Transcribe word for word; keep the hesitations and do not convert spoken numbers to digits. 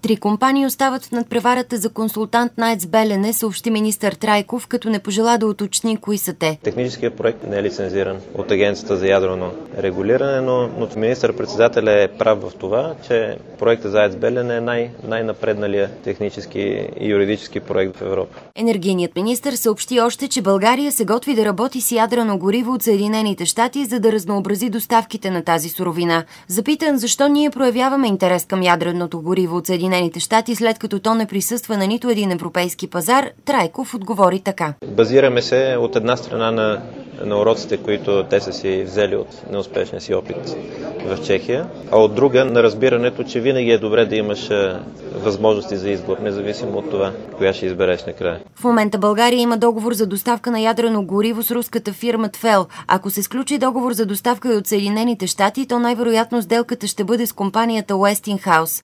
Три компании остават в надпреварата за консултант на АЕЦ Белене, съобщи министър Трайков, като не пожела да уточни кои са те. Техническият проект не е лицензиран от Агенцията за ядрено регулиране, но, но министър-председателя е прав в това, че проектът за АЕЦ Белене е най- най-напредналия технически и юридически проект в Европа. Енергийният министър съобщи още, че България се готви да работи с ядрено гориво от Съединените щати, за да разнообрази доставките на тази суровина. Запитан защо ние проявяваме интерес към ядреното гориво от Съединените щати, след като то не присъства на нито един европейски пазар, Трайков отговори така. Базираме се от една страна на, на уроците, които те са си взели от неуспешния си опит в Чехия, а от друга на разбирането, че винаги е добре да имаш възможности за избор, независимо от това, коя ще избереш накрая. В момента България има договор за доставка на ядрено гориво с руската фирма ТФЕЛ. Ако се сключи договор за доставка и от Съединените щати, то най-вероятно сделката ще бъде с компанията Уестингхаус.